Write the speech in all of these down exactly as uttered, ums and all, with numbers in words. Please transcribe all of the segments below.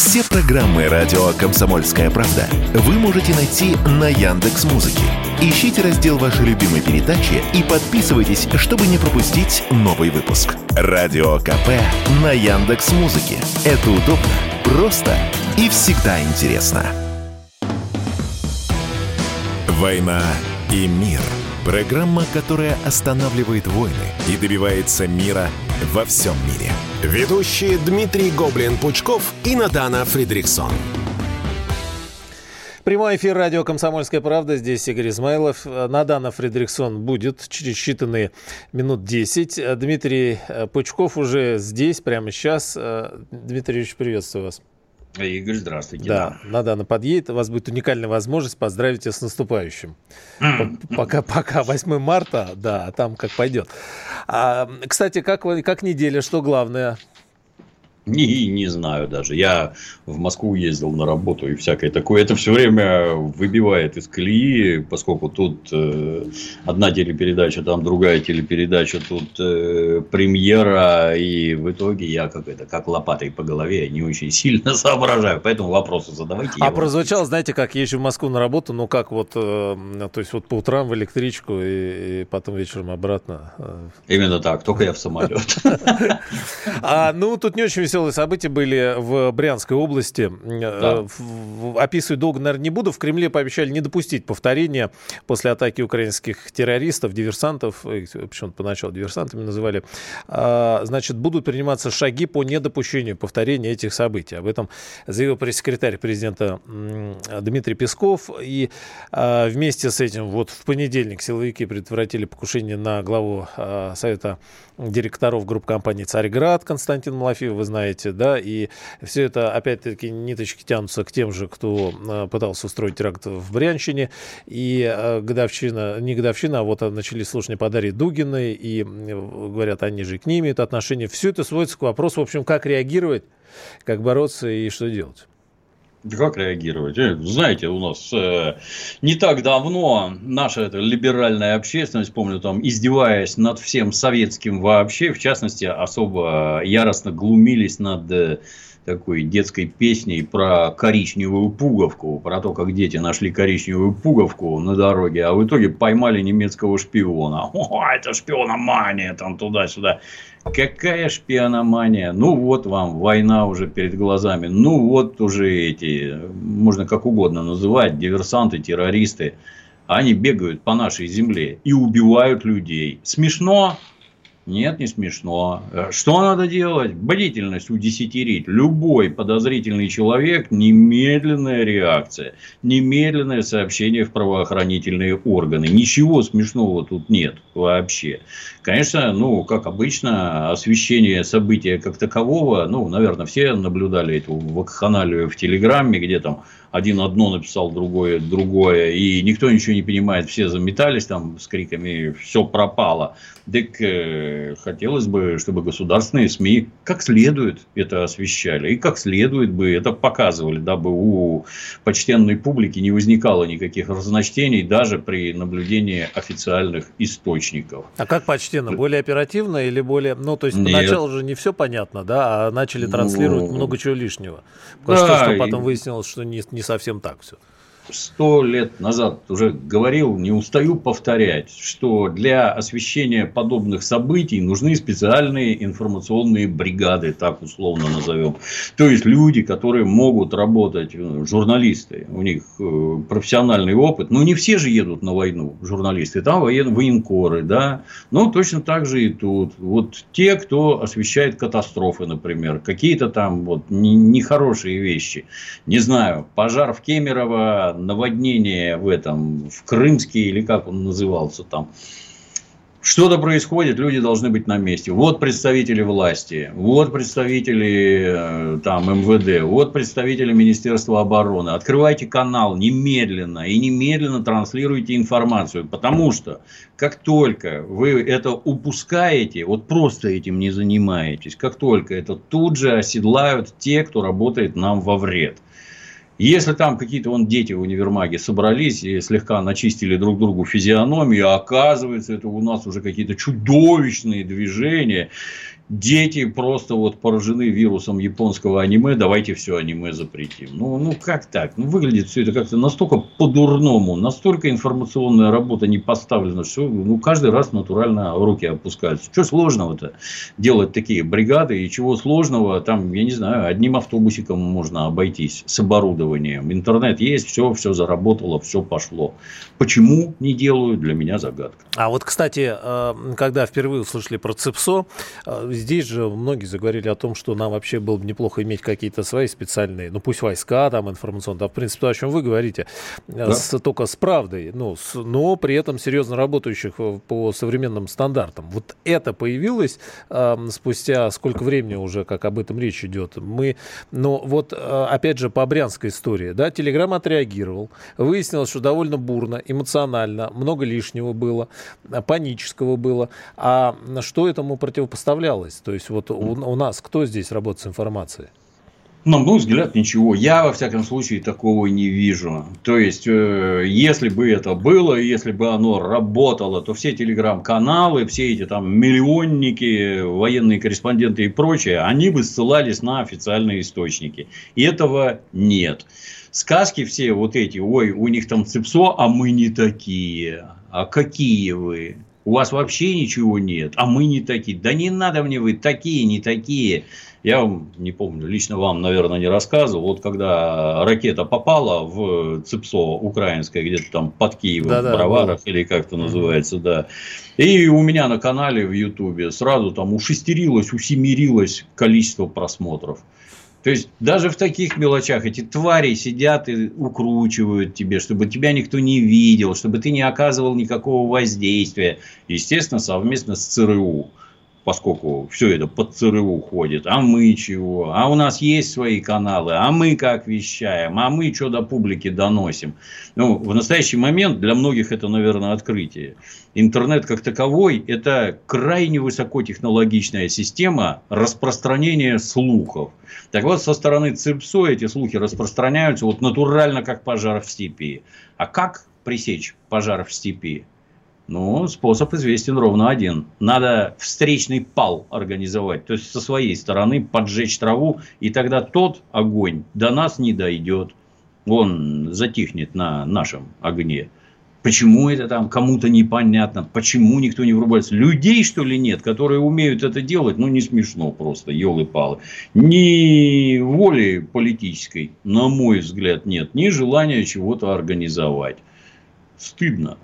Все программы радио «Комсомольская правда» вы можете найти на Яндекс.Музыке. Ищите раздел вашей любимой передачи и подписывайтесь, чтобы не пропустить новый выпуск. Радио КП на Яндекс.Музыке. Это удобно, просто и всегда интересно. «Война и мир». Программа, которая останавливает войны и добивается мира во всем мире. Ведущие Дмитрий Гоблин-Пучков и Надана Фридрихсон. Прямой эфир радио «Комсомольская правда». Здесь Игорь Измайлов. Надана Фридрихсон будет через считанные минут десять. Дмитрий Пучков уже здесь, прямо сейчас. Дмитрий Ильич, приветствую вас. Игорь, здравствуйте. Да, да. Надана подъедет. У вас будет уникальная возможность поздравить вас с наступающим. Mm. Пока, пока восьмое марта, да, а там как пойдет. А, кстати, как, как неделя, что главное? Не, не знаю даже. Я в Москву ездил на работу и всякое такое. Это все время выбивает из колеи, поскольку тут э, одна телепередача, там другая телепередача, тут э, премьера. И в итоге я как это, как лопатой по голове не очень сильно соображаю. Поэтому вопросы задавайте. А прозвучало, знаете, как езжу в Москву на работу, ну как вот, э, то есть вот по утрам в электричку и, и потом вечером обратно. Именно так, только я в самолет. А, ну тут не очень веселые события были в Брянской области. Да. Описывать долго, наверное, не буду. В Кремле пообещали не допустить повторения после атаки украинских террористов, диверсантов, почему-то поначалу диверсантами называли. Значит, будут приниматься шаги по недопущению повторения этих событий. Об этом заявил пресс-секретарь президента Дмитрий Песков. И вместе с этим вот в понедельник силовики предотвратили покушение на главу Совета директоров группы компании «Царьград» Константин Малафеев, вы знаете, да, и все это, опять-таки, ниточки тянутся к тем же, кто э, пытался устроить теракт в Брянщине, и э, годовщина, не годовщина, а вот начались слушания по Дарье Дугиной, и э, говорят, они же и к ним имеют отношение. Все это сводится к вопросу, в общем, как реагировать, как бороться и что делать. Как реагировать? Знаете, у нас э, не так давно наша эта либеральная общественность, помню, там, издеваясь над всем советским вообще, в частности, особо яростно глумились над э, такой детской песней про коричневую пуговку, про то, как дети нашли коричневую пуговку на дороге, а в итоге поймали немецкого шпиона. О, это шпиономания, там туда-сюда. Какая шпиономания? Ну, вот вам война уже перед глазами. Ну, вот уже эти, можно как угодно называть, диверсанты, террористы. Они бегают по нашей земле и убивают людей. Смешно? Нет, не смешно. Что надо делать? Бдительность удесятерить. Любой подозрительный человек, немедленная реакция. Немедленное сообщение в правоохранительные органы. Ничего смешного тут нет вообще. Конечно, ну, как обычно, освещение события как такового, ну, наверное, все наблюдали эту вакханалию в Телеграме, где там один одно написал, другое другое, и никто ничего не понимает, все заметались там с криками «все пропало». Так э, хотелось бы, чтобы государственные СМИ как следует это освещали, и как следует бы это показывали, дабы у почтенной публики не возникало никаких разночтений даже при наблюдении официальных источников. А как почтенно? Более оперативно или более... Ну, то есть, Нет. поначалу же не все понятно, да, а начали транслировать ну... много чего лишнего. Потому да, что, что потом и... выяснилось, что не, не совсем так все. Сто лет назад уже говорил, не устаю повторять, что для освещения подобных событий нужны специальные информационные бригады, так условно назовем. То есть люди, которые могут работать, журналисты, у них профессиональный опыт. Но не все же едут на войну, журналисты, там воен, военкоры, да. Но точно так же и тут. Вот те, кто освещает катастрофы, например, какие-то там вот нехорошие вещи. Не знаю, пожар в Кемерово, наводнение в этом, в Крымске, или как он назывался там. Что-то происходит, люди должны быть на месте. Вот представители власти, вот представители там эм вэ дэ, вот представители Министерства обороны. Открывайте канал немедленно и немедленно транслируйте информацию. Потому что как только вы это упускаете, вот просто этим не занимаетесь, как только это тут же оседлают те, кто работает нам во вред. Если там какие-то вон дети в универмаге собрались и слегка начистили друг другу физиономию, а оказывается, это у нас уже какие-то чудовищные движения. дети просто вот поражены вирусом японского аниме, давайте все аниме запретим. Ну, ну как так? Ну, выглядит все это как-то настолько по-дурному, настолько информационная работа не поставлена, что ну, каждый раз натурально руки опускаются. Что сложного-то делать такие бригады, и чего сложного, там, я не знаю, одним автобусиком можно обойтись с оборудованием. Интернет есть, все, все заработало, все пошло. Почему не делают, для меня загадка. А вот, кстати, когда впервые услышали про ЦИПСО, здесь же многие заговорили о том, что нам вообще было бы неплохо иметь какие-то свои специальные, ну пусть войска там информационные, да, в принципе, то, о чем вы говорите, да. с, только с правдой, ну, с, но при этом серьезно работающих по современным стандартам. Вот это появилось э, спустя сколько времени уже, как об этом речь идет. Мы, ну вот, э, опять же, по брянской истории, да, Телеграм отреагировал, выяснилось, что довольно бурно, эмоционально, много лишнего было, панического было. А что этому противопоставлялось? То есть вот у, у нас кто здесь работает с информацией? На мой взгляд, ничего. Я, во всяком случае, такого не вижу. То есть, э, если бы это было, если бы оно работало, то все телеграм-каналы, все эти там миллионники, военные корреспонденты и прочее, они бы ссылались на официальные источники. И этого нет. Сказки все вот эти, ой, у них там ЦИПСО, а мы не такие. А какие вы? У вас вообще ничего нет, а мы не такие. Да не надо мне, вы такие, не такие. Я вам не помню, лично вам, наверное, не рассказывал. Вот когда ракета попала в ЦИПСО украинское, где-то там под Киевом, да, в Броварах, да, или как это называется, да. И у меня на канале в Ютубе сразу там ушестерилось, усемерилось количество просмотров. То есть, даже в таких мелочах эти твари сидят и укручивают тебе, чтобы тебя никто не видел, чтобы ты не оказывал никакого воздействия. Естественно, совместно с ЦРУ, поскольку все это под ЦРУ ходит. А мы чего? А у нас есть свои каналы, а мы как вещаем, а мы что до публики доносим. Ну, в настоящий момент для многих это, наверное, открытие. Интернет как таковой – это крайне высокотехнологичная система распространения слухов. Так вот, со стороны ЦИПСО эти слухи распространяются вот натурально, как пожар в степи. А как пресечь пожар в степи? Ну, способ известен ровно один. Надо встречный пал организовать. То есть, со своей стороны поджечь траву. И тогда тот огонь до нас не дойдет. Он затихнет на нашем огне. Почему это там кому-то непонятно? Почему никто не врубается? Людей, что ли, нет, которые умеют это делать? Ну, не смешно просто, елы-палы. Ни воли политической, на мой взгляд, нет. Ни желания чего-то организовать. Стыдно.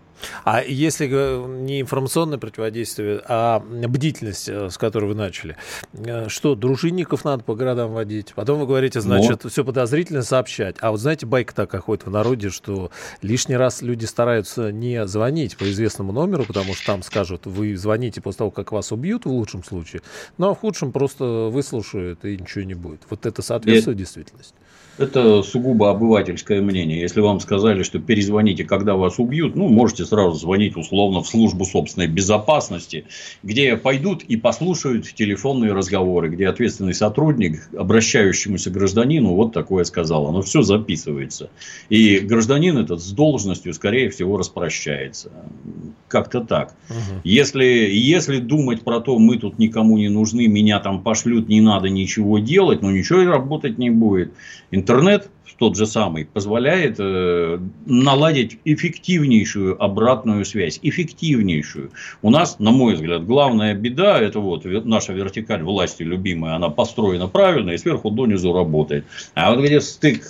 А если не информационное противодействие, а бдительность, с которой вы начали, что, дружинников надо по городам водить? Потом вы говорите, значит, Но... все подозрительно сообщать. А вот знаете, байка такая ходит в народе, что лишний раз люди стараются не звонить по известному номеру, потому что там скажут, вы звоните после того, как вас убьют в лучшем случае, ну а в худшем просто выслушают и ничего не будет. Вот это соответствует Нет. действительности? Это сугубо обывательское мнение. Если вам сказали, что перезвоните, когда вас убьют, ну, можете сразу звонить условно в службу собственной безопасности, где пойдут и послушают телефонные разговоры, где ответственный сотрудник обращающемуся гражданину вот такое сказал. Оно все записывается. И гражданин этот с должностью, скорее всего, распрощается. Как-то так. Угу. Если, если думать про то, мы тут никому не нужны, меня там пошлют, не надо ничего делать, ну, ничего и работать не будет. Интернет, тот же самый, позволяет э, наладить эффективнейшую обратную связь. Эффективнейшую. У нас, на мой взгляд, главная беда, это вот наша вертикаль власти любимая, она построена правильно и сверху донизу работает. А вот где стык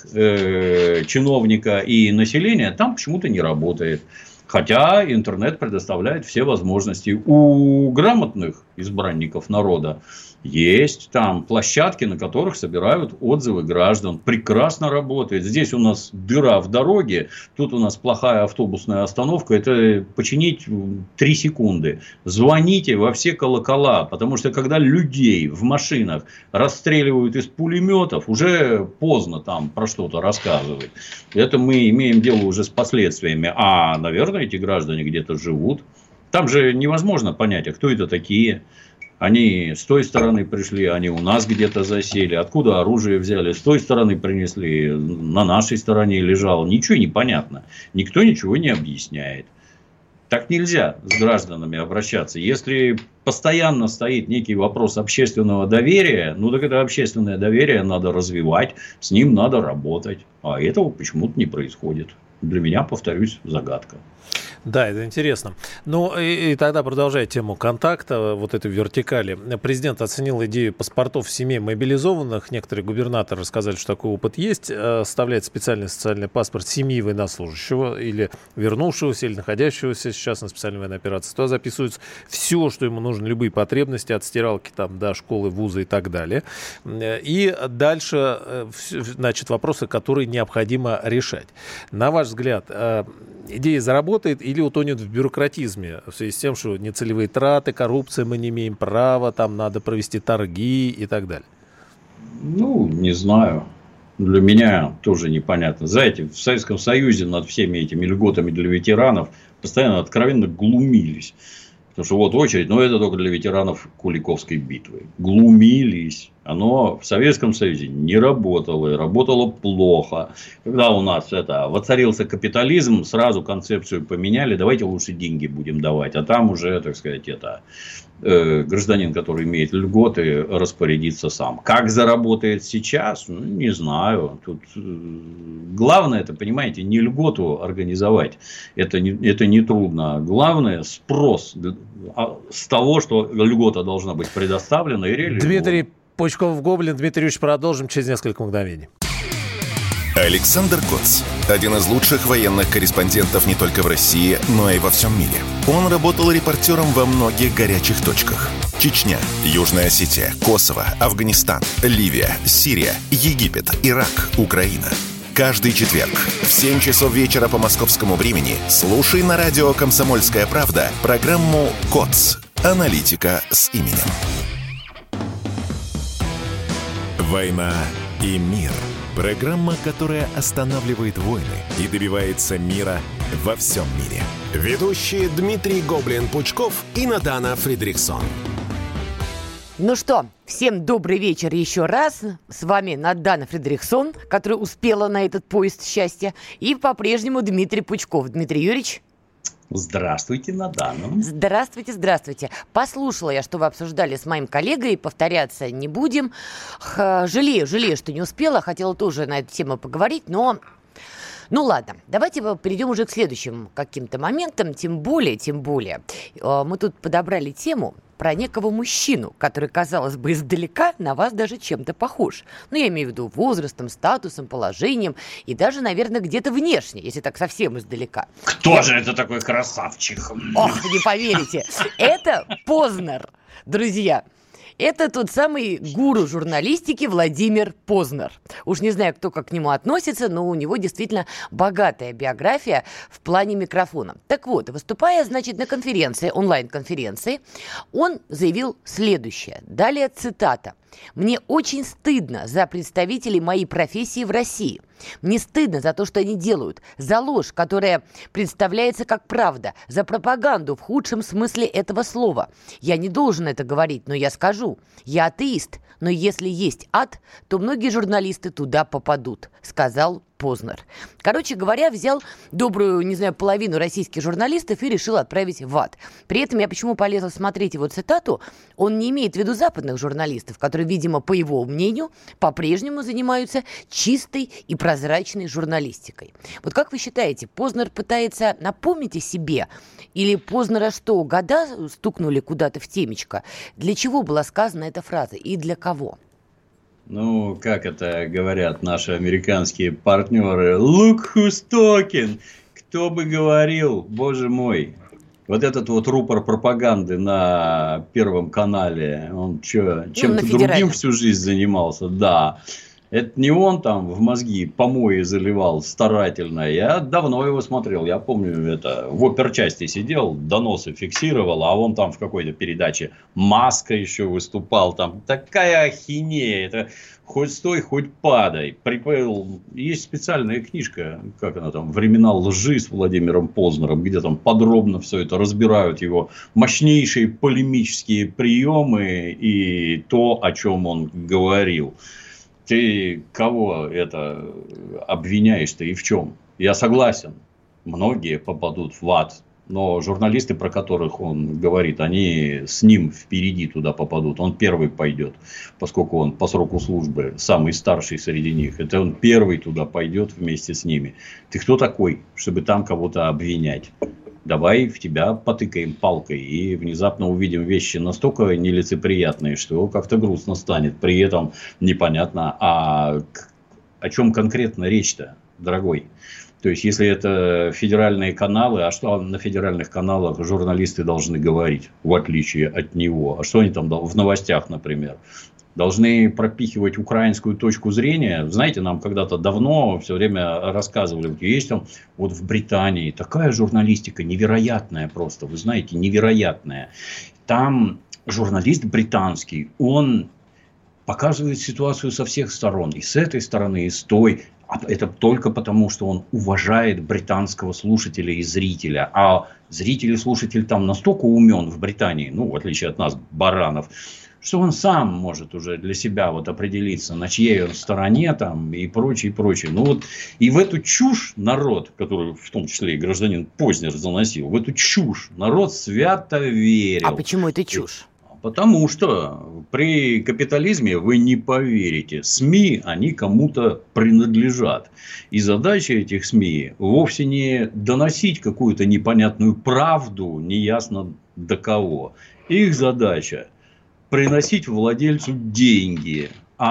э, чиновника и населения, там почему-то не работает. Хотя интернет предоставляет все возможности. У грамотных избранников народа есть там площадки, на которых собирают отзывы граждан. Прекрасно работает. Здесь у нас дыра в дороге, тут у нас плохая автобусная остановка. Это починить три секунды. Звоните во все колокола, потому что когда людей в машинах расстреливают из пулеметов, уже поздно там про что-то рассказывать. Это мы имеем дело уже с последствиями. А, наверное, эти граждане где-то живут. Там же невозможно понять, а кто это такие. Они с той стороны пришли, они у нас где-то засели. Откуда оружие взяли? С той стороны принесли, на нашей стороне лежало. Ничего не понятно. Никто ничего не объясняет. Так нельзя с гражданами обращаться. Если постоянно стоит некий вопрос общественного доверия, ну так это общественное доверие надо развивать, с ним надо работать. А этого почему-то не происходит. Для меня, повторюсь, загадка. Да, это интересно. Ну, и, и тогда, продолжая тему контакта, вот этой вертикали, президент оценил идею паспортов семей мобилизованных. Некоторые губернаторы сказали, что такой опыт есть. Составляет специальный социальный паспорт семьи военнослужащего или вернувшегося, или находящегося сейчас на специальной военной операции. Туда записывается все, что ему нужно, любые потребности, от стиралки там, до школы, вуза и так далее. И дальше, значит, вопросы, которые необходимо решать. На ваш взгляд, идея заработает или утонет в бюрократизме в связи с тем, что нецелевые траты, коррупция, мы не имеем права, там надо провести торги и так далее? Ну, не знаю. Для меня тоже непонятно. Знаете, в Советском Союзе над всеми этими льготами для ветеранов постоянно откровенно глумились. Потому что вот очередь, но это только для ветеранов Куликовской битвы. Глумились. Оно в Советском Союзе не работало и работало плохо. Когда у нас это воцарился капитализм, сразу концепцию поменяли. Давайте лучше деньги будем давать. А там уже, так сказать, это э, гражданин, который имеет льготы, распорядится сам. Как заработает сейчас, ну, не знаю. Тут э, главное, это, понимаете, не льготу организовать. Это не, это не трудно. Главное спрос с того, что льгота должна быть предоставлена и реализована. Дмитрий Пучков-Гоблин. Дмитрий Юрьевич, продолжим через несколько мгновений. Александр Коц. Один из лучших военных корреспондентов не только в России, но и во всем мире. Он работал репортером во многих горячих точках. Чечня, Южная Осетия, Косово, Афганистан, Ливия, Сирия, Египет, Ирак, Украина. Каждый четверг в семь часов вечера по московскому времени слушай на радио «Комсомольская правда» программу «Коц. Аналитика с именем». «Война и мир». Программа, которая останавливает войны и добивается мира во всем мире. Ведущие Дмитрий Гоблин-Пучков и Надана Фридрихсон. Ну что, всем добрый вечер еще раз. С вами Надана Фридрихсон, которая успела на этот поезд счастья. И по-прежнему Дмитрий Пучков. Дмитрий Юрьевич. Здравствуйте, Надана. Здравствуйте, здравствуйте. Послушала я, что вы обсуждали с моим коллегой, повторяться не будем. Х- жалею, жалею, что не успела. Хотела тоже на эту тему поговорить, но... Ну ладно, давайте перейдем уже к следующим каким-то моментам. Тем более, тем более, мы тут подобрали тему про некого мужчину, который, казалось бы, издалека на вас даже чем-то похож. Ну, я имею в виду возрастом, статусом, положением и даже, наверное, где-то внешне, если так совсем издалека. Кто я... же это такой красавчик? Ох, не поверите. Это Познер, друзья. Это тот самый гуру журналистики Владимир Познер. Уж не знаю, кто как к нему относится, но у него действительно богатая биография в плане микрофона. Так вот, выступая, значит, на конференции, онлайн-конференции, он заявил следующее. Далее цитата. «Мне очень стыдно за представителей моей профессии в России. Мне стыдно за то, что они делают, за ложь, которая представляется как правда, за пропаганду в худшем смысле этого слова. Я не должен это говорить, но я скажу. Я атеист, но если есть ад, то многие журналисты туда попадут», сказал Познер. Короче говоря, взял добрую, не знаю, половину российских журналистов и решил отправить в ад. При этом я почему полезла смотреть его цитату, он не имеет в виду западных журналистов, которые, видимо, по его мнению, по-прежнему занимаются чистой и прозрачной журналистикой. Вот как вы считаете, Познер пытается напомнить о себе? Или Познера что, года стукнули куда-то в темечко? Для чего была сказана эта фраза и для кого? Ну, как это говорят наши американские партнеры, look who's talking, кто бы говорил, боже мой. Вот этот вот рупор пропаганды на Первом канале, он что, чем-то ну, другим всю жизнь занимался, да. Это не он там в мозги помои заливал старательно. Я давно его смотрел. Я помню, это в оперчасти сидел, доносы фиксировал, а он там в какой-то передаче Маска еще выступал. Там такая ахинея. Это хоть стой, хоть падай. Есть специальная книжка, как она там, «Времена лжи» с Владимиром Познером, где там подробно все это разбирают, его мощнейшие полемические приемы и то, о чем он говорил. Ты кого это обвиняешь-то и в чем? Я согласен, многие попадут в ад. Но журналисты, про которых он говорит, они с ним впереди туда попадут. Он первый пойдет, поскольку он по сроку службы самый старший среди них. Это он первый туда пойдет вместе с ними. Ты кто такой, чтобы там кого-то обвинять? Давай в тебя потыкаем палкой. И внезапно увидим вещи настолько нелицеприятные, что как-то грустно станет. При этом непонятно, а о чем конкретно речь-то, дорогой? То есть, если это федеральные каналы, а что на федеральных каналах журналисты должны говорить, в отличие от него? А что они там в новостях, например? Должны пропихивать украинскую точку зрения. Знаете, нам когда-то давно все время рассказывали, вот есть там вот в Британии такая журналистика невероятная просто, вы знаете, невероятная. Там журналист британский, он показывает ситуацию со всех сторон, и с этой стороны, и с той. Это только потому, что он уважает британского слушателя и зрителя. А зритель и слушатель там настолько умен в Британии, ну, в отличие от нас, баранов, что он сам может уже для себя вот определиться, на чьей он стороне там и прочее, и прочее. Ну вот и в эту чушь народ, который в том числе и гражданин Познер заносил, в эту чушь народ свято верил. А почему это чушь? Потому что при капитализме, вы не поверите, СМИ, они кому-то принадлежат. И задача этих СМИ вовсе не доносить какую-то непонятную правду, неясно до кого. Их задача приносить владельцу деньги.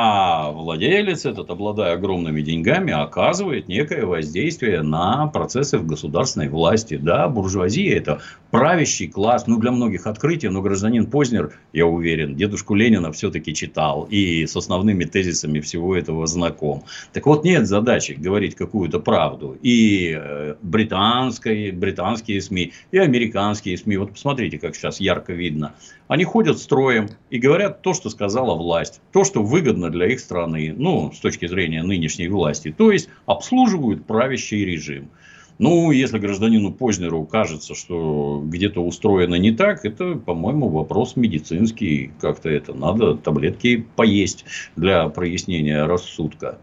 А владелец этот, обладая огромными деньгами, оказывает некое воздействие на процессы в государственной власти. Да, буржуазия – это правящий класс. Ну, для многих открытие, но гражданин Познер, я уверен, дедушку Ленина все-таки читал. И с основными тезисами всего этого знаком. Так вот, нет задачи говорить какую-то правду. И британские, британские СМИ, и американские СМИ. Вот посмотрите, как сейчас ярко видно. Они ходят строем и говорят то, что сказала власть. То, что выгодно для их страны, ну, с точки зрения нынешней власти. То есть, обслуживают правящий режим. Ну, если гражданину Познеру кажется, что где-то устроено не так, это, по-моему, вопрос медицинский. Как-то это надо таблетки поесть для прояснения рассудка.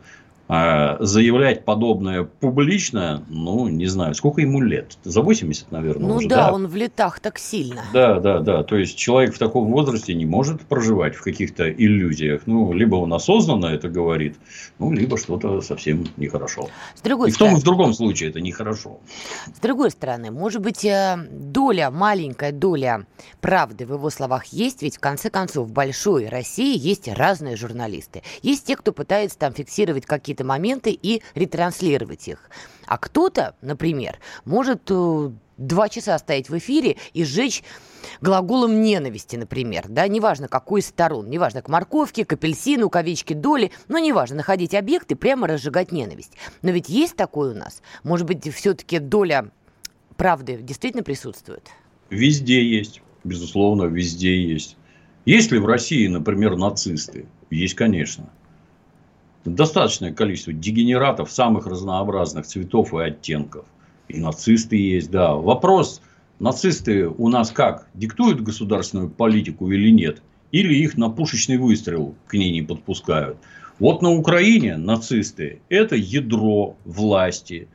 А заявлять подобное публично, ну, не знаю, сколько ему лет? За восемьдесят, наверное, ну, уже. Ну да, да, он в летах так сильно. Да, да, да. То есть, человек в таком возрасте не может проживать в каких-то иллюзиях. Ну, либо он осознанно это говорит, ну, либо что-то совсем нехорошо. С другой и в том, стороны, и в другом случае это нехорошо. С другой стороны, может быть, доля, маленькая доля правды в его словах есть, ведь в конце концов в большой России есть разные журналисты. Есть те, кто пытается там фиксировать какие-то моменты и ретранслировать их. А кто-то, например, может два часа стоять в эфире и сжечь глаголом ненависти, например, да, неважно, какой из сторон, неважно, к морковке, к апельсину, к овечке доли, но неважно, находить объекты, прямо разжигать ненависть. Но ведь есть такое у нас? Может быть, все-таки доля правды действительно присутствует? Везде есть, безусловно, везде есть. Есть ли в России, например, нацисты? Есть, конечно. Достаточное количество дегенератов самых разнообразных цветов и оттенков. И нацисты есть, да. Вопрос, нацисты у нас как? Диктуют государственную политику или нет? Или их на пушечный выстрел к ней не подпускают? Вот на Украине нацисты – это ядро власти.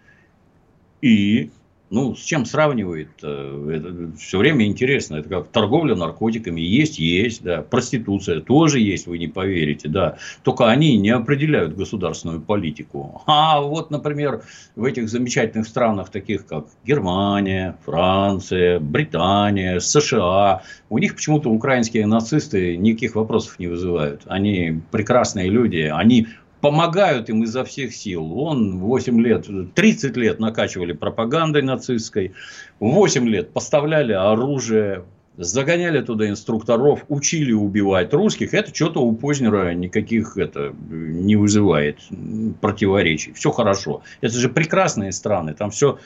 И... Ну, с чем сравнивает? Это все время интересно. Это как торговля наркотиками. Есть, есть, да. Проституция тоже есть, вы не поверите, да. Только они не определяют государственную политику. А вот, например, в этих замечательных странах, таких как Германия, Франция, Британия, США, у них почему-то украинские нацисты никаких вопросов не вызывают. Они прекрасные люди, они... помогают им изо всех сил. Он восемь лет, тридцать лет накачивали пропагандой нацистской. восемь лет поставляли оружие. Загоняли туда инструкторов. Учили убивать русских. Это что-то у Познера никаких это, не вызывает противоречий. Все хорошо. Это же прекрасные страны. Там все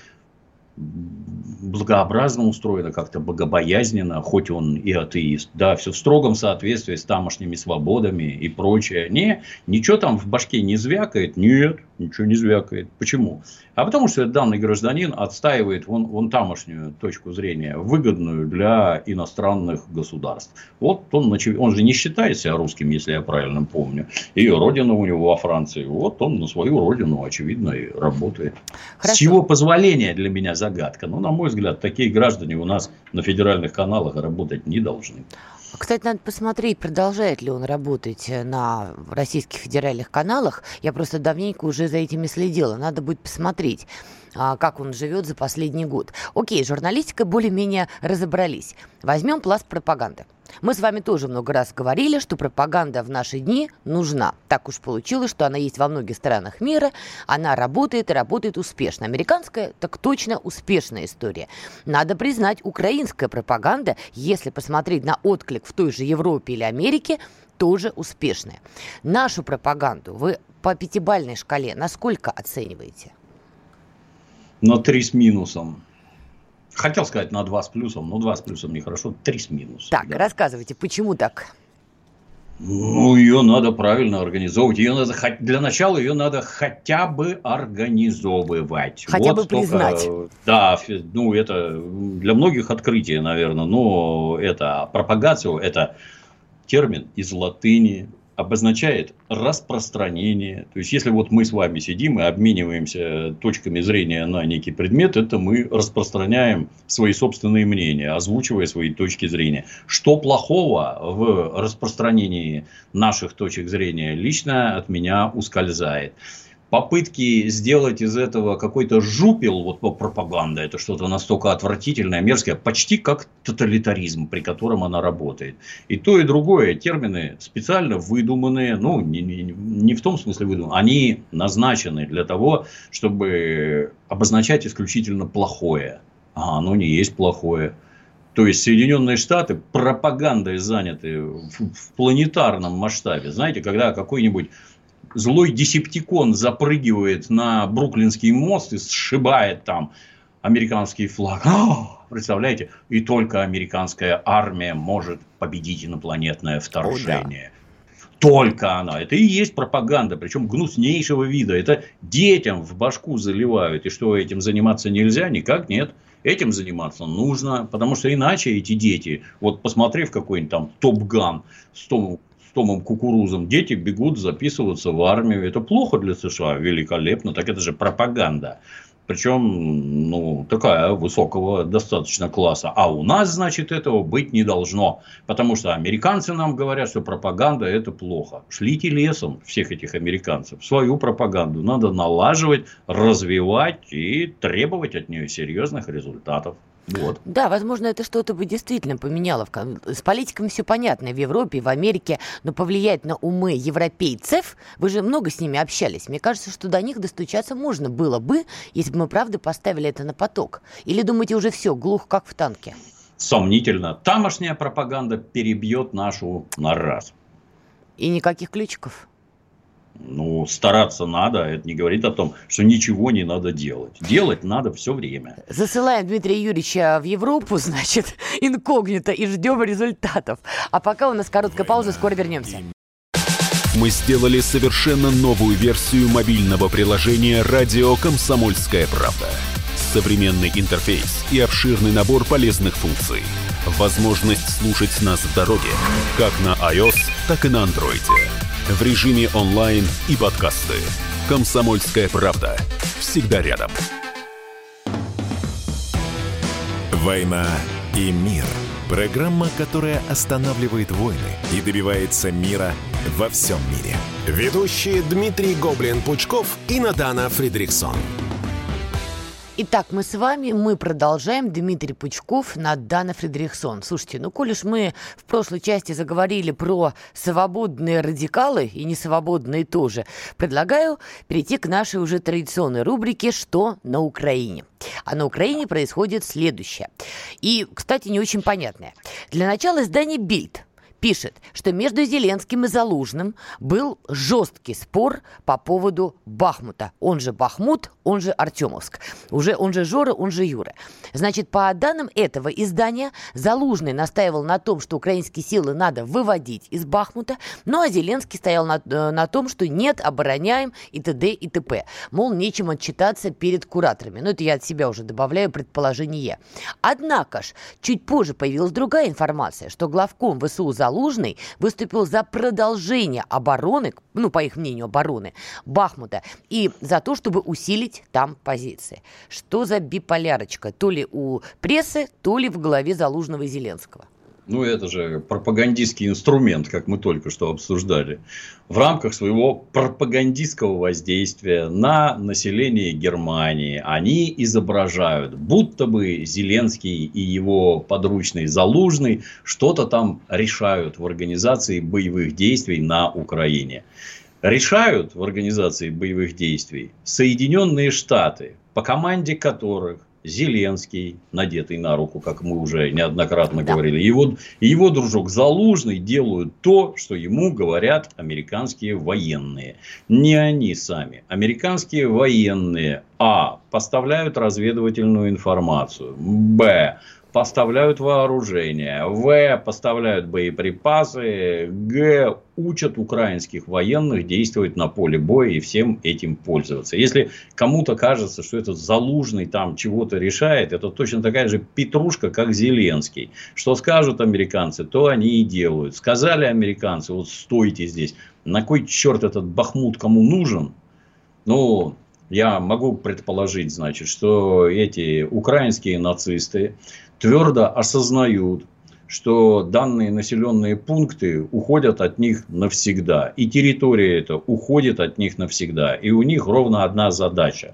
благообразно устроено, как-то богобоязненно, хоть он и атеист. Да, все в строгом соответствии с тамошними свободами и прочее. Не, ничего там в башке не звякает. Нет, ничего не звякает. Почему? А потому что данный гражданин отстаивает вон, вон тамошнюю точку зрения, выгодную для иностранных государств. Вот он, он же не считает себя русским, если я правильно помню. Ее родина у него во Франции. Вот он на свою родину, очевидно, и работает. Хорошо. С чего позволения для меня загадка. Но, на мой взгляд, такие граждане у нас на федеральных каналах работать не должны. Кстати, надо посмотреть, продолжает ли он работать на российских федеральных каналах. Я просто давненько уже за этими следила. Надо будет посмотреть, как он живет за последний год. Окей, с журналистикой более-менее разобрались. Возьмем пласт пропаганды. Мы с вами тоже много раз говорили, что пропаганда в наши дни нужна. Так уж получилось, что она есть во многих странах мира. Она работает и работает успешно. Американская, так точно успешная история. Надо признать, украинская пропаганда, если посмотреть на отклик в той же Европе или Америке, тоже успешная. Нашу пропаганду вы по пятибалльной шкале насколько оцениваете? На три с минусом. Хотел сказать на два с плюсом, но два с плюсом нехорошо, три с минусом. Так, да. Рассказывайте, почему так? Ну, ее надо правильно организовывать. Ее надо, для начала ее надо хотя бы организовывать. Хотя вот бы признать. Только, да, ну, это для многих открытие, наверное. Но это пропагация, это термин из латыни. Обозначает распространение. То есть, если вот мы с вами сидим и обмениваемся точками зрения на некий предмет, это мы распространяем свои собственные мнения, озвучивая свои точки зрения. Что плохого в распространении наших точек зрения лично от меня ускользает. Попытки сделать из этого какой-то жупел, вот по пропаганде, это что-то настолько отвратительное, мерзкое, почти как тоталитаризм, при котором она работает. И то, и другое термины специально выдуманные, ну, не, не, не в том смысле выдуманные, они назначены для того, чтобы обозначать исключительно плохое. А оно не есть плохое. То есть, Соединенные Штаты пропагандой заняты в, в планетарном масштабе. Знаете, когда какой-нибудь злой десептикон запрыгивает на Бруклинский мост и сшибает там американский флаг. О, представляете? И только американская армия может победить инопланетное вторжение. О, да. Только она. Это и есть пропаганда, причем гнуснейшего вида. Это детям в башку заливают. И что, этим заниматься нельзя? Никак нет. Этим заниматься нужно, потому что иначе эти дети, вот посмотрев какой-нибудь там Топ-Ган с Томом Томом Кукурузом, дети бегут записываться в армию. Это плохо для США, великолепно. Так это же пропаганда. Причем, ну, такая высокого достаточно класса. А у нас, значит, этого быть не должно. Потому что американцы нам говорят, что пропаганда – это плохо. Шлите лесом всех этих американцев. Свою пропаганду надо налаживать, развивать и требовать от нее серьезных результатов. Вот. Да, возможно, это что-то бы действительно поменяло. С политиками все понятно в Европе, в Америке, но повлиять на умы европейцев, вы же много с ними общались. Мне кажется, что до них достучаться можно было бы, если бы мы, правда, поставили это на поток. Или думаете, уже все, глух, как в танке? Сомнительно. Тамошняя пропаганда перебьет нашу на раз. И никаких ключиков? Ну, стараться надо, это не говорит о том, что ничего не надо делать. Делать надо все время. Засылаем Дмитрия Юрьевича в Европу, значит, инкогнито, и ждем результатов. А пока у нас короткая пауза, скоро вернемся. Мы сделали совершенно новую версию мобильного приложения «Радио Комсомольская правда». Современный интерфейс и обширный набор полезных функций. Возможность слушать нас в дороге, как на iOS, так и на Android. В режиме онлайн и подкасты. «Комсомольская правда». Всегда рядом. «Война и мир». Программа, которая останавливает войны и добивается мира во всем мире. Ведущие Дмитрий Гоблин-Пучков и Надана Фридрихсон. Итак, мы с вами, мы продолжаем. Дмитрий Пучков, Надана Фридрихсон. Слушайте, ну, коль уж мы в прошлой части заговорили про свободные радикалы и несвободные тоже, предлагаю перейти к нашей уже традиционной рубрике «Что на Украине?». А на Украине происходит следующее. И, кстати, не очень понятное. Для начала издание «Бильд» пишет, что между Зеленским и Залужным был жесткий спор по поводу Бахмута. Он же Бахмут, он же Артемовск. Уже он же Жора, он же Юра. Значит, по данным этого издания, Залужный настаивал на том, что украинские силы надо выводить из Бахмута, ну а Зеленский стоял на, на том, что нет, обороняем и т.д. и т.п. Мол, нечем отчитаться перед кураторами. Ну, это я от себя уже добавляю предположение. Однако ж, чуть позже появилась другая информация, что главком ВСУ Залужный выступил за продолжение обороны, ну, по их мнению, обороны Бахмута, и за то, чтобы усилить там позиции. Что за биполярочка? То ли у прессы, то ли в голове Залужного и Зеленского. Ну, это же пропагандистский инструмент, как мы только что обсуждали. В рамках своего пропагандистского воздействия на население Германии они изображают, будто бы Зеленский и его подручный Залужный что-то там решают в организации боевых действий на Украине. Решают в организации боевых действий Соединенные Штаты, по команде которых Зеленский, надетый на руку, как мы уже неоднократно да. говорили, его, и его дружок Залужный делают то, что ему говорят американские военные. Не они сами. Американские военные а. поставляют разведывательную информацию, б. поставляют вооружение, в. поставляют боеприпасы, г. учат украинских военных действовать на поле боя и всем этим пользоваться. Если кому-то кажется, что этот Залужный там чего-то решает, это точно такая же петрушка, как Зеленский. Что скажут американцы, то они и делают. Сказали американцы, вот стойте здесь. На кой черт этот Бахмут кому нужен? Ну, я могу предположить, значит, что эти украинские нацисты твердо осознают, что данные населенные пункты уходят от них навсегда. И территория эта уходит от них навсегда. И у них ровно одна задача.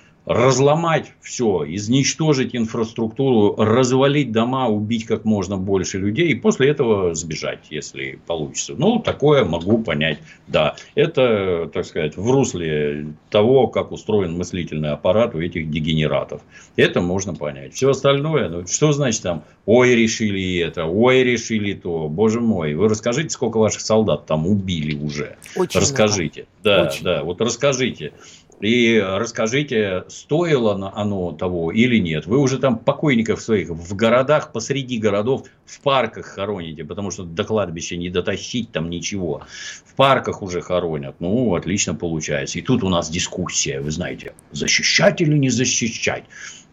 Разломать все, изничтожить инфраструктуру, развалить дома, убить как можно больше людей. И после этого сбежать, если получится. Ну, такое могу понять. Да, это, так сказать, в русле того, как устроен мыслительный аппарат у этих дегенератов. Это можно понять. Все остальное, ну, что значит там, ой, решили это, ой, решили то. Боже мой, вы расскажите, сколько ваших солдат там убили уже. Очень расскажите. Много. Да, Очень. да, вот расскажите. И расскажите, стоило оно того или нет. Вы уже там покойников своих в городах, посреди городов, в парках хороните. Потому что до кладбища не дотащить там ничего. В парках уже хоронят. Ну, отлично получается. И тут у нас дискуссия, вы знаете, защищать или не защищать.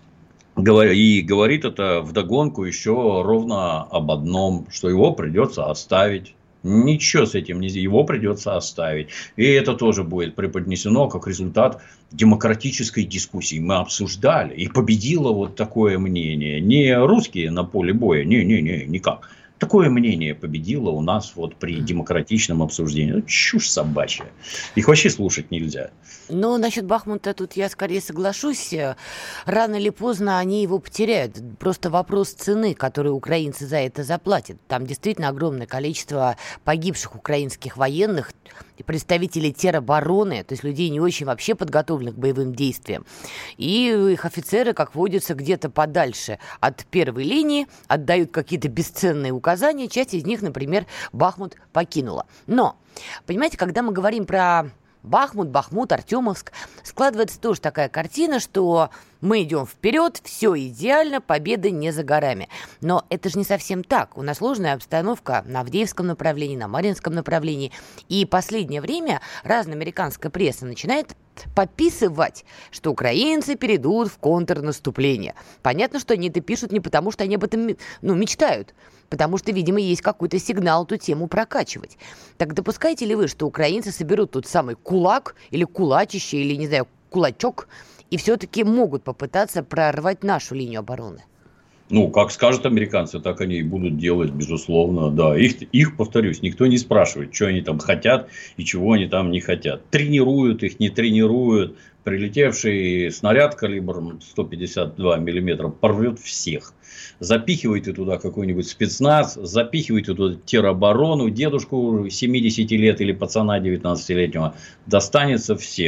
И говорит это вдогонку еще ровно об одном, что его придется оставить. Ничего с этим нельзя, его придется оставить. И это тоже будет преподнесено как результат демократической дискуссии. Мы обсуждали, и победило вот такое мнение. Не русские на поле боя, не-не-не, никак. Такое мнение победило у нас вот при демократичном обсуждении. Ну, чушь собачья. Их вообще слушать нельзя. Ну, насчет Бахмута тут я скорее соглашусь. Рано или поздно они его потеряют. Просто вопрос цены, которую украинцы за это заплатят. Там действительно огромное количество погибших украинских военных, представителей теробороны, то есть людей не очень вообще подготовленных к боевым действиям. И их офицеры, как водится, где-то подальше от первой линии, отдают какие-то бесценные указания. Часть из них, например, Бахмут покинула. Но, понимаете, когда мы говорим про Бахмут, Бахмут, Артемовск, складывается тоже такая картина, что мы идем вперед, все идеально, победа не за горами. Но это же не совсем так. У нас сложная обстановка на Авдеевском направлении, на Марьинском направлении. И последнее время разная американская пресса начинает подписывать, что украинцы перейдут в контрнаступление. Понятно, что они это пишут не потому, что они об этом ну, мечтают, потому что, видимо, есть какой-то сигнал эту тему прокачивать. Так допускаете ли вы, что украинцы соберут тот самый кулак или кулачище, или, не знаю, кулачок, и все-таки могут попытаться прорвать нашу линию обороны? Ну, как скажут американцы, так они и будут делать, безусловно, да. Их, их, повторюсь, никто не спрашивает, что они там хотят и чего они там не хотят. Тренируют их, не тренируют. Прилетевший снаряд калибром сто пятьдесят два миллиметра порвет всех. Запихивайте туда какой-нибудь спецназ, запихивайте туда тероборону, дедушку семидесяти лет или пацана девятнадцатилетнего, достанется всем.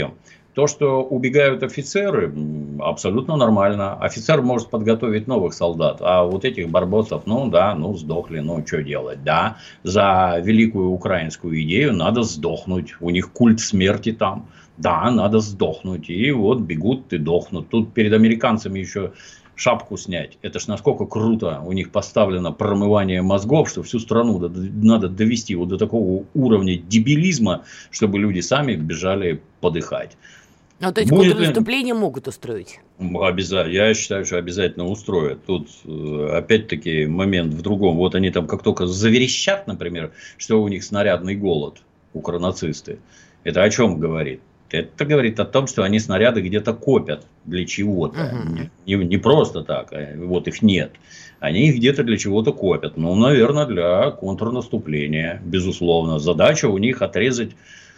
То, что убегают офицеры, абсолютно нормально. Офицер может подготовить новых солдат. А вот этих барбосов, ну да, ну сдохли, ну что делать? Да, за великую украинскую идею надо сдохнуть. У них культ смерти там. Да, надо сдохнуть. И вот бегут и дохнут. Тут перед американцами еще шапку снять. Это ж насколько круто у них поставлено промывание мозгов, что всю страну надо довести вот до такого уровня дебилизма, чтобы люди сами бежали подыхать. Ну, то есть контрнаступление могут устроить? Обязательно. Я считаю, что обязательно устроят. Тут, опять-таки, момент в другом. Вот они там как только заверещат, например, что у них снарядный голод, укронацисты. Это о чем говорит? Это говорит о том, что они снаряды где-то копят для чего-то. Uh-huh. Не, не просто так. Вот их нет. Они их где-то для чего-то копят. Ну, наверное, для контрнаступления. Безусловно. Задача у них отрезать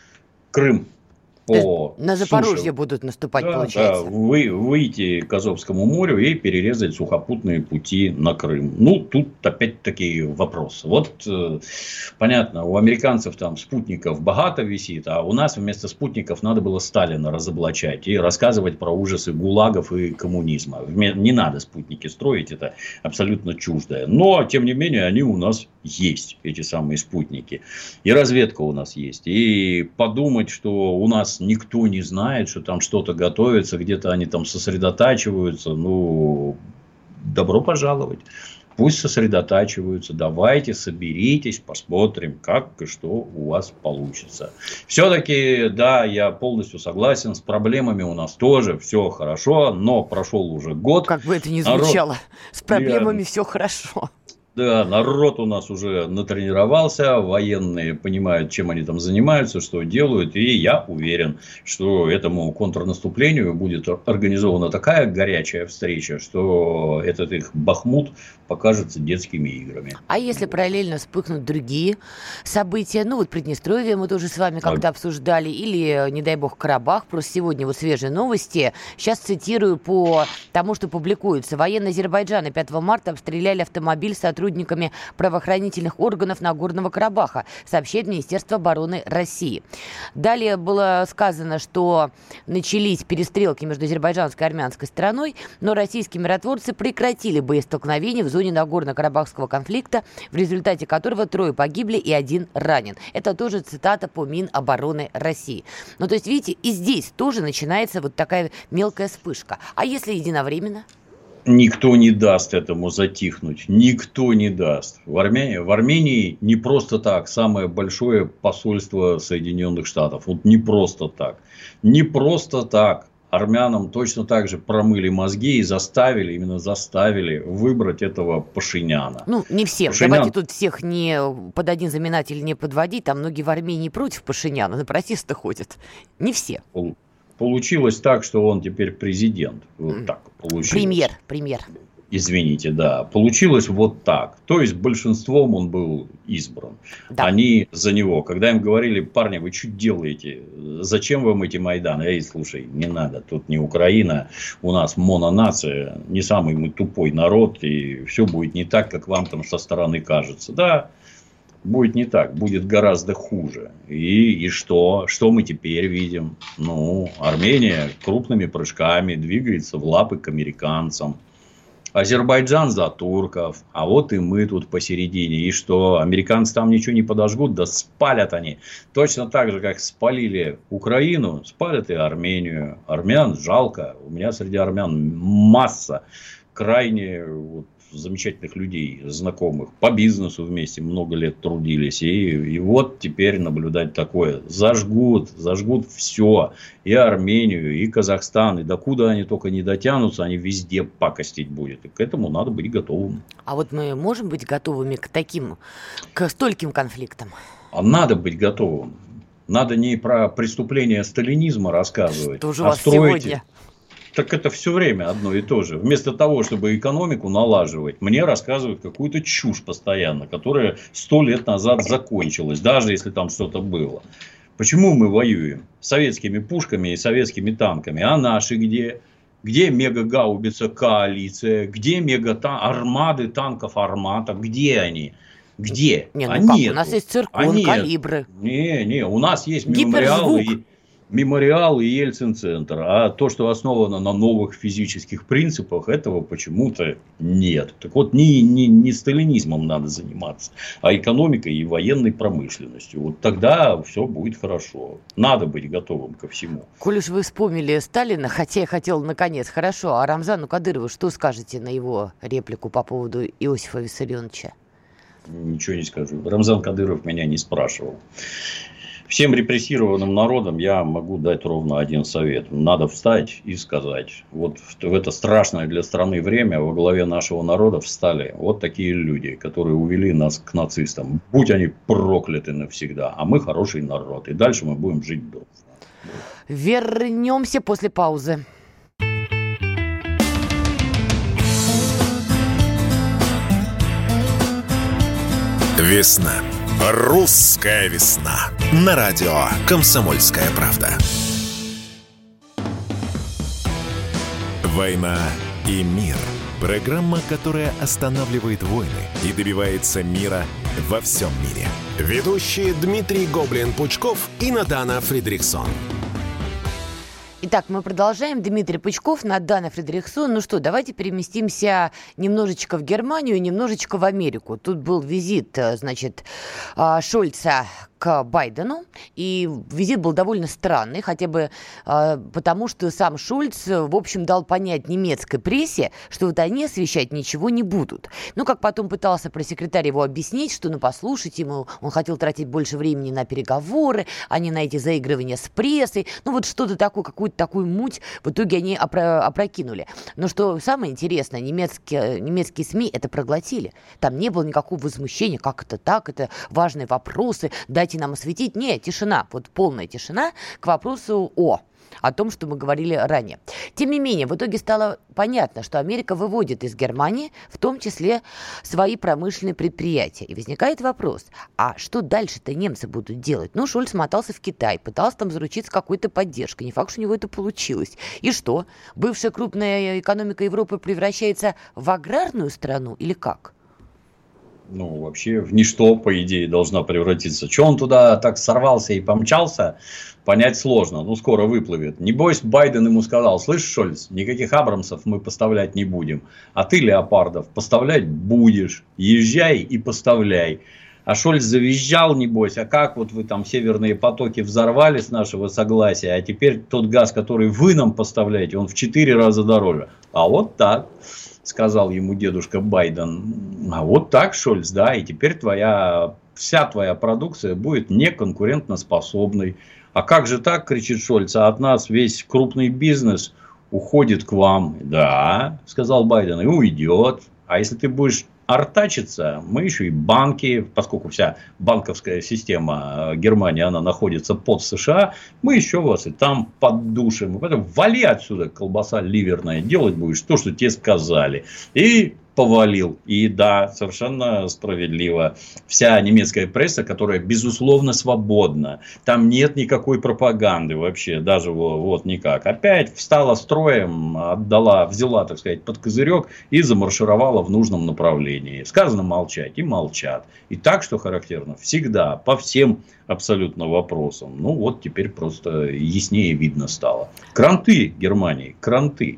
Крым. По на Запорожье суше. Будут наступать, да, получается. Да, вы, выйти к Азовскому морю и перерезать сухопутные пути на Крым. Ну, тут опять-таки вопрос. Вот, э, понятно, у американцев там спутников богато висит, а у нас вместо спутников надо было Сталина разоблачать и рассказывать про ужасы гулагов и коммунизма. Не надо спутники строить, это абсолютно чуждое. Но, тем не менее, они у нас есть, эти самые спутники. И разведка у нас есть. И подумать, что у нас никто не знает, что там что-то готовится, где-то они там сосредотачиваются. Ну, добро пожаловать. Пусть сосредотачиваются. Давайте, соберитесь, посмотрим, как и что у вас получится. Все-таки, да, я полностью согласен, с проблемами у нас тоже все хорошо, но прошел уже год. Как бы это ни звучало, народ... с проблемами я... все хорошо. Да, народ у нас уже натренировался, военные понимают, чем они там занимаются, что делают. И я уверен, что этому контрнаступлению будет организована такая горячая встреча, что этот их Бахмут покажется детскими играми. А если параллельно вспыхнут другие события? Ну, вот Приднестровье мы тоже с вами как-то а... обсуждали. Или, не дай бог, Карабах. Просто сегодня вот свежие новости. Сейчас цитирую по тому, что публикуется. Военные Азербайджана пятого марта обстреляли автомобиль сотрудников сотрудниками правоохранительных органов Нагорного Карабаха, сообщает Министерство обороны России. Далее было сказано, что начались перестрелки между азербайджанской и армянской стороной, но российские миротворцы прекратили боестолкновения в зоне Нагорно-Карабахского конфликта, в результате которого трое погибли и один ранен. Это тоже цитата по Минобороны России. Ну, то есть, видите, и здесь тоже начинается вот такая мелкая вспышка. А если единовременно? Никто не даст этому затихнуть. Никто не даст. В Армении, в Армении не просто так. Самое большое посольство Соединенных Штатов. Вот не просто так. Не просто так. Армянам точно так же промыли мозги и заставили, именно заставили выбрать этого Пашиняна. Ну, не всем. Пашинян... Давайте тут всех не под один знаменатель не подводить. Там многие в Армении против Пашиняна, на протесты ходят. Не все. Получилось так, что он теперь президент. Вот так получилось. Премьер, премьер. Извините, да. Получилось вот так. То есть, большинством он был избран. Да. Они за него. Когда им говорили: парни, вы что делаете? Зачем вам эти Майданы? Эй, слушай, не надо. Тут не Украина. У нас мононация. Не самый мы тупой народ. И все будет не так, как вам там со стороны кажется. Да. Будет не так, будет гораздо хуже. И, и что? Что мы теперь видим? Ну, Армения крупными прыжками двигается в лапы к американцам. Азербайджан за турков. А вот и мы тут посередине. И что? Американцы там ничего не подожгут? Да спалят они. Точно так же, как спалили Украину, спалят и Армению. Армян жалко. У меня среди армян масса крайне... Вот, замечательных людей, знакомых, по бизнесу вместе много лет трудились. И, и вот теперь наблюдать такое. Зажгут, зажгут все. И Армению, и Казахстан. И докуда они только не дотянутся, они везде пакостить будут. И к этому надо быть готовым. А вот мы можем быть готовыми к таким, к стольким конфликтам? А надо быть готовым. Надо не про преступления сталинизма рассказывать. Что же у а вас строить... сегодня? Так это все время одно и то же. Вместо того, чтобы экономику налаживать, мне рассказывают какую-то чушь постоянно, которая сто лет назад закончилась, даже если там что-то было. Почему мы воюем? Советскими пушками и советскими танками. А наши где? Где мегагаубица коалиция? Где мега-армады танков Армата? Где они? Где? Не, ну а как? Нету. У нас есть циркон, а калибры. Не, не, у нас есть мемориалы. Мемориал и Ельцин-центр. А то, что основано на новых физических принципах, этого почему-то нет. Так вот, не, не, не сталинизмом надо заниматься, а экономикой и военной промышленностью. Вот тогда все будет хорошо. Надо быть готовым ко всему. Коль уж вы вспомнили Сталина, хотя я хотел наконец, хорошо, а Рамзану Кадырову что скажете на его реплику по поводу Иосифа Виссарионовича? Ничего не скажу. Рамзан Кадыров меня не спрашивал. Всем репрессированным народам я могу дать ровно один совет. Надо встать и сказать. Вот в это страшное для страны время во главе нашего народа встали вот такие люди, которые увели нас к нацистам. Будь они прокляты навсегда. А мы хороший народ. И дальше мы будем жить долго. Вернемся после паузы. Весна. Русская весна. На радио «Комсомольская правда». «Война и мир». Программа, которая останавливает войны и добивается мира во всем мире. Ведущие Дмитрий Гоблин-Пучков и Надана Фридрихсон. Итак, мы продолжаем. Дмитрий Пучков, Надана Фридрихсон. Ну что, давайте переместимся немножечко в Германию, немножечко в Америку. Тут был визит, значит, Шольца к Байдену, и визит был довольно странный, хотя бы э, потому, что сам Шольц, в общем, дал понять немецкой прессе, что вот они освещать ничего не будут. Ну, как потом пытался пресс-секретарь его объяснить, что, ну, послушайте, ему, он хотел тратить больше времени на переговоры, а не на эти заигрывания с прессой. Ну, вот что-то такое, какую-то такую муть в итоге они опро- опрокинули. Но что самое интересное, немецкие, немецкие СМИ это проглотили. Там не было никакого возмущения, как это так, это важные вопросы, дайте нам осветить. Нет, тишина, вот полная тишина к вопросу о, о том, что мы говорили ранее. Тем не менее, в итоге стало понятно, что Америка выводит из Германии, в том числе, свои промышленные предприятия. И возникает вопрос, а что дальше-то немцы будут делать? Ну, Шольц мотался в Китай, пытался там заручиться какой-то поддержкой. Не факт, что у него это получилось. И что? Бывшая крупная экономика Европы превращается в аграрную страну или как? Ну, вообще, в ничто, по идее, должна превратиться. Че он туда так сорвался и помчался, понять сложно. Ну, скоро выплывет. Небось, Байден ему сказал: слышь, Шольц, никаких Абрамсов мы поставлять не будем. А ты, Леопардов, поставлять будешь. Езжай и поставляй. А Шольц завизжал, небось, а как вот вы там северные потоки взорвали с нашего согласия, а теперь тот газ, который вы нам поставляете, он в четыре раза дороже. А вот так, сказал ему дедушка Байден. А вот так, Шольц, да, и теперь твоя, вся твоя продукция будет неконкурентоспособной. А как же так, кричит Шольц, а от нас весь крупный бизнес уходит к вам. Да, сказал Байден, и уйдет. А если ты будешь артачиться, мы еще и банки, поскольку вся банковская система Германии, она находится под США, мы еще вас и там поддушим. Поэтому вали отсюда, колбаса ливерная, делать будешь то, что тебе сказали. И повалил. И да, совершенно справедливо. Вся немецкая пресса, которая безусловно свободна. Там нет никакой пропаганды вообще. Даже вот, вот никак. Опять встала строем, отдала, взяла, так сказать, под козырек и замаршировала в нужном направлении. Сказано молчать, и молчат. И так, что характерно, всегда, по всем абсолютно вопросам. Ну вот теперь просто яснее видно стало. Кранты Германии, кранты.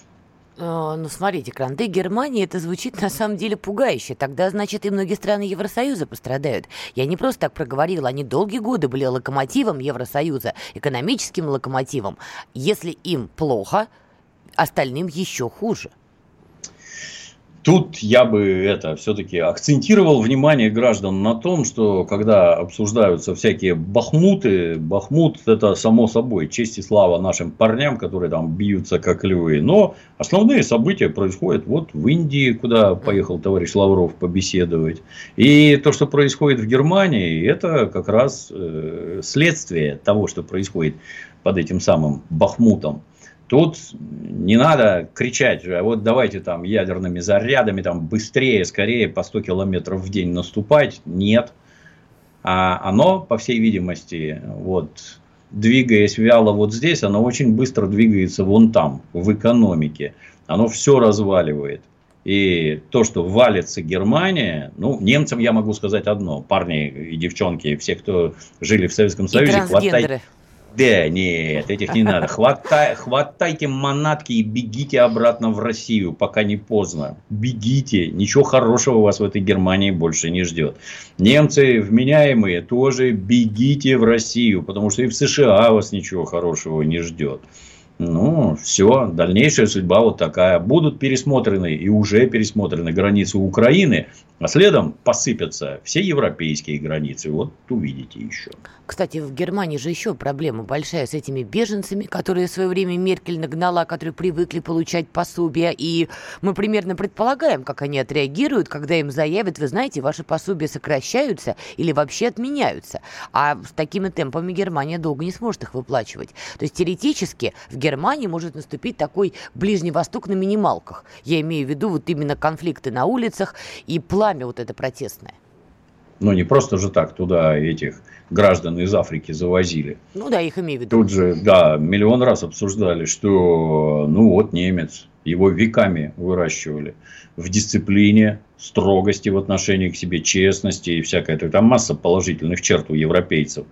Ну, смотрите, кранты Германии, это звучит на самом деле пугающе. Тогда, значит, и многие страны Евросоюза пострадают. Я не просто так проговорила, они долгие годы были локомотивом Евросоюза, экономическим локомотивом. Если им плохо, остальным еще хуже. Тут я бы это все-таки акцентировал внимание граждан на том, что когда обсуждаются всякие бахмуты, бахмут это само собой честь и слава нашим парням, которые там бьются как львы. Но основные события происходят вот в Индии, куда поехал товарищ Лавров побеседовать. И то, что происходит в Германии, это как раз э, следствие того, что происходит под этим самым бахмутом. Тут не надо кричать, вот давайте там ядерными зарядами там быстрее, скорее по сто километров в день наступать. Нет. А оно, по всей видимости, вот, двигаясь вяло вот здесь, оно очень быстро двигается вон там, в экономике. Оно все разваливает. И то, что валится Германия, ну, немцам я могу сказать одно. Парни и девчонки, все, кто жили в Советском Союзе, хватайте. Да, нет, этих не надо. Хватай, хватайте манатки и бегите обратно в Россию, пока не поздно. Бегите, ничего хорошего вас в этой Германии больше не ждет. Немцы вменяемые, тоже бегите в Россию, потому что и в США вас ничего хорошего не ждет. Ну, все, дальнейшая судьба вот такая. Будут пересмотрены и уже пересмотрены границы Украины, а следом посыпятся все европейские границы. Вот увидите еще. Кстати, в Германии же еще проблема большая с этими беженцами, которые в свое время Меркель нагнала, которые привыкли получать пособия. И мы примерно предполагаем, как они отреагируют, когда им заявят: вы знаете, ваши пособия сокращаются или вообще отменяются. А с такими темпами Германия долго не сможет их выплачивать. То есть теоретически в Германии может наступить такой Ближний Восток на минималках. Я имею в виду вот именно конфликты на улицах и пламя вот это протестное. Ну, не просто же так туда этих граждан из Африки завозили. Ну да, их имею в виду. Тут же, да, миллион раз обсуждали, что, ну, вот немец, его веками выращивали в дисциплине, строгости в отношении к себе, честности и всякое. Там масса положительных черт у европейцев.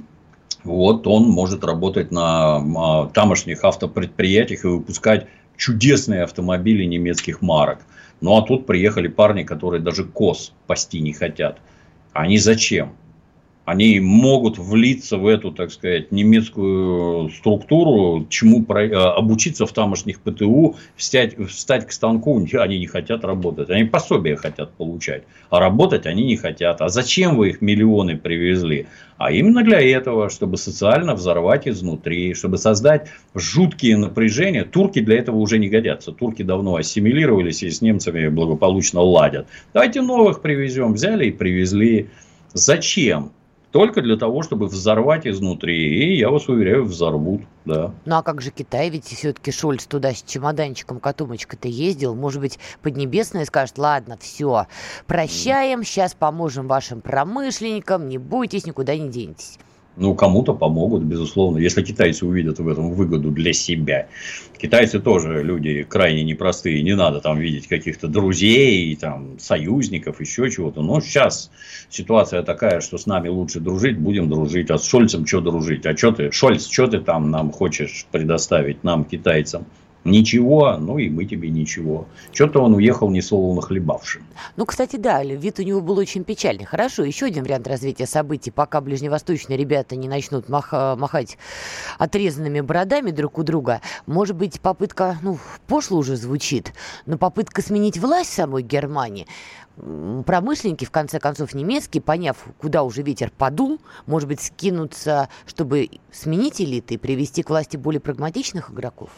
Вот он может работать на тамошних автопредприятиях и выпускать чудесные автомобили немецких марок. Ну, а тут приехали парни, которые даже коз пасти не хотят. Они зачем? Они могут влиться в эту, так сказать, немецкую структуру, чему про, обучиться в тамошних ПТУ, встать, встать к станку. Они не хотят работать. Они пособия хотят получать. А работать они не хотят. А зачем вы их миллионы привезли? А именно для этого, чтобы социально взорвать изнутри, чтобы создать жуткие напряжения. Турки для этого уже не годятся. Турки давно ассимилировались и с немцами благополучно ладят. Давайте новых привезем. Взяли и привезли. Зачем? Только для того, чтобы взорвать изнутри. И, я вас уверяю, взорвут. Да. Ну, а как же Китай? Ведь все-таки Шольц туда с чемоданчиком, котомочкой-то ездил. Может быть, Поднебесная скажет: ладно, все, прощаем, сейчас поможем вашим промышленникам, не бойтесь, никуда не денетесь. Ну, кому-то помогут, безусловно, если китайцы увидят в этом выгоду для себя. Китайцы тоже люди крайне непростые. Не надо там видеть каких-то друзей, там, союзников, еще чего-то. Но сейчас ситуация такая, что с нами лучше дружить, будем дружить. А с Шольцем что дружить? А что ты, Шольц, что ты там нам хочешь предоставить, нам, китайцам? Ничего, ну и мы тебе ничего. Что-то он уехал несолоно хлебавшим. Ну, кстати, да, вид у него был очень печальный. Хорошо, еще один вариант развития событий. Пока ближневосточные ребята не начнут маха- махать отрезанными бородами друг у друга, может быть, попытка, ну, пошло уже звучит, но попытка сменить власть в самой Германии. Промышленники, в конце концов, немецкие, поняв, куда уже ветер подул, может быть, скинутся, чтобы сменить элиты и привести к власти более прагматичных игроков?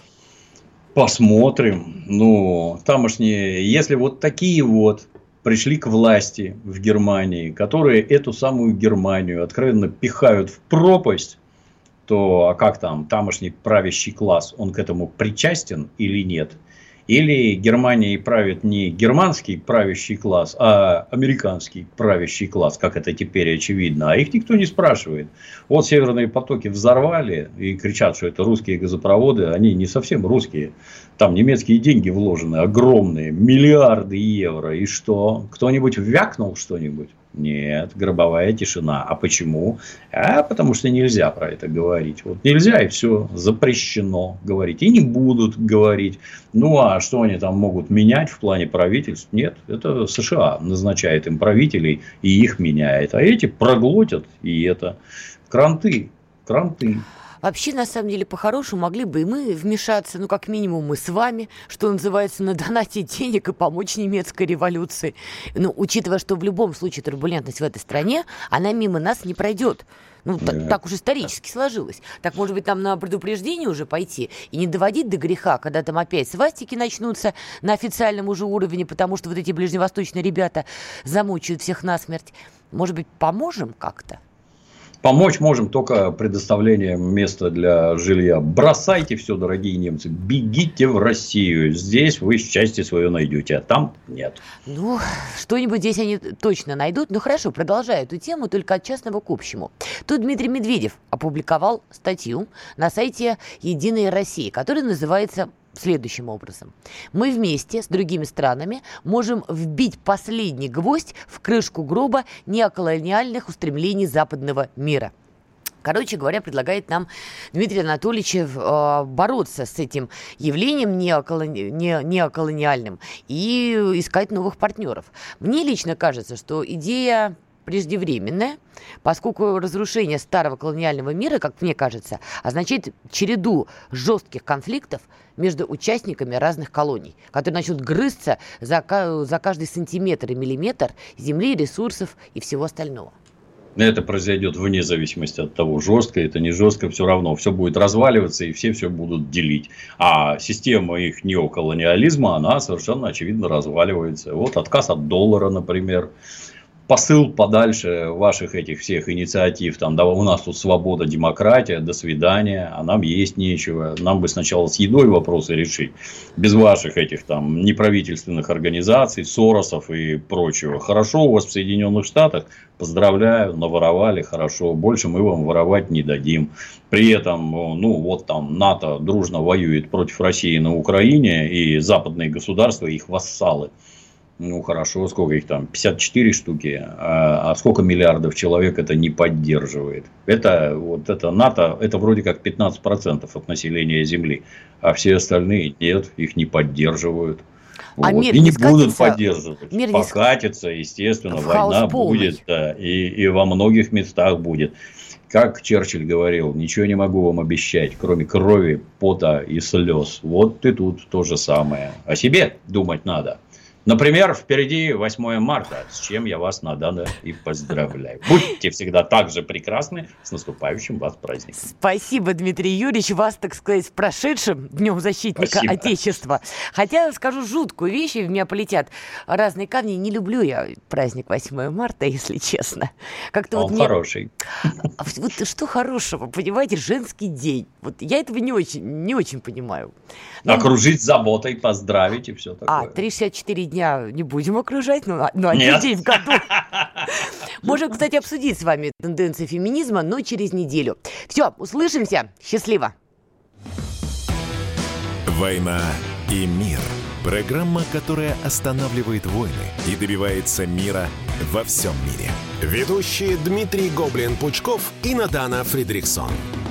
Посмотрим. Ну, тамошние, если вот такие вот пришли к власти в Германии, которые эту самую Германию откровенно пихают в пропасть, то а как там тамошний правящий класс, он к этому причастен или нет? Или Германией правит не германский правящий класс, а американский правящий класс, как это теперь очевидно. А их никто не спрашивает. Вот северные потоки взорвали и кричат, что это русские газопроводы. Они не совсем русские. Там немецкие деньги вложены, огромные, миллиарды евро. И что? Кто-нибудь вякнул что-нибудь? Нет, гробовая тишина. А почему? А потому что нельзя про это говорить. Вот нельзя, и все, запрещено говорить. И не будут говорить. Ну, а что они там могут менять в плане правительств? Нет, это США назначает им правителей и их меняет. А эти проглотят и это. Кранты, кранты. Вообще, на самом деле, по-хорошему могли бы и мы вмешаться, ну, как минимум, мы с вами, что называется, надонатить денег и помочь немецкой революции. Ну, учитывая, что в любом случае турбулентность в этой стране, она мимо нас не пройдет. Ну, т- так уж исторически сложилось. Так, может быть, нам на предупреждение уже пойти и не доводить до греха, когда там опять свастики начнутся на официальном уже уровне, потому что вот эти ближневосточные ребята замучают всех насмерть. Может быть, поможем как-то? Помочь можем только предоставлением места для жилья. Бросайте все, дорогие немцы, бегите в Россию. Здесь вы счастье свое найдете, а там нет. Ну, что-нибудь здесь они точно найдут. Ну, хорошо, продолжаю эту тему, только от частного к общему. Тут Дмитрий Медведев опубликовал статью на сайте «Единая Россия», которая называется следующим образом. Мы вместе с другими странами можем вбить последний гвоздь в крышку гроба неоколониальных устремлений западного мира. Короче говоря, предлагает нам Дмитрий Анатольевич э, бороться с этим явлением неоколони... не... неоколониальным и искать новых партнеров. Мне лично кажется, что идея преждевременная, поскольку разрушение старого колониального мира, как мне кажется, означает череду жестких конфликтов между участниками разных колоний, которые начнут грызться за, за каждый сантиметр и миллиметр земли, ресурсов и всего остального. Это произойдет вне зависимости от того, жестко это, не жестко, все равно. Все будет разваливаться, и все все будут делить. А система их неоколониализма, она совершенно очевидно разваливается. Вот отказ от доллара, например. Посыл подальше ваших этих всех инициатив. Там, да, у нас тут свобода, демократия, до свидания, а нам есть нечего. Нам бы сначала с едой вопросы решить. Без ваших этих там неправительственных организаций, Соросов и прочего. Хорошо у вас в Соединенных Штатах, поздравляю, наворовали, хорошо. Больше мы вам воровать не дадим. При этом, ну, вот там НАТО дружно воюет против России на Украине, и западные государства, их вассалы. Ну, хорошо, сколько их там? пятьдесят четыре штуки. А, а сколько миллиардов человек это не поддерживает? Это, вот это НАТО, это вроде как пятнадцать процентов от населения Земли. А все остальные нет, их не поддерживают. А вот. мир И не не будут скатится, поддерживать. мир не Покатится, естественно, в война хаос полный. будет. Да, и, и во многих местах будет. Как Черчилль говорил, ничего не могу вам обещать, кроме крови, пота и слез. Вот и тут то же самое. О себе думать надо. Например, впереди восьмое марта, с чем я вас надо и поздравляю. Будьте всегда так же прекрасны, с наступающим вас праздником. Спасибо, Дмитрий Юрьевич, вас, так сказать, с прошедшим Днем защитника Спасибо. Отечества. Хотя, скажу жуткую вещь, и в меня полетят разные камни. Не люблю я праздник восьмое марта, если честно. Как-то Он вот мне... хороший. Вот что хорошего, понимаете, женский день. Вот я этого не очень, не очень понимаю. Ну, Окружить заботой, поздравить и все такое. А, триста шестьдесят четыре дня не будем окружать, ну, ну один Нет. день в году. Можем, кстати, обсудить с вами тенденции феминизма, но через неделю. Все, услышимся. Счастливо. «Война и мир». Программа, которая останавливает войны и добивается мира во всем мире. Ведущие Дмитрий Гоблин-Пучков и Надана Фридрихсон.